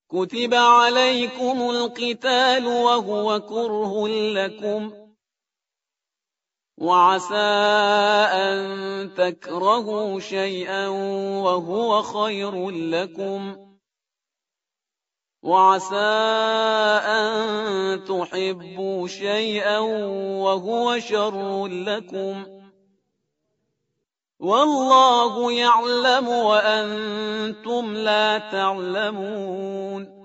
كتب عليكم القتال وهو كره لكم وعسى أن تكرهوا شيئا وهو خير لكم وعسى أن تحبوا شيئا وهو شر لكم والله يعلم وأنتم لا تعلمون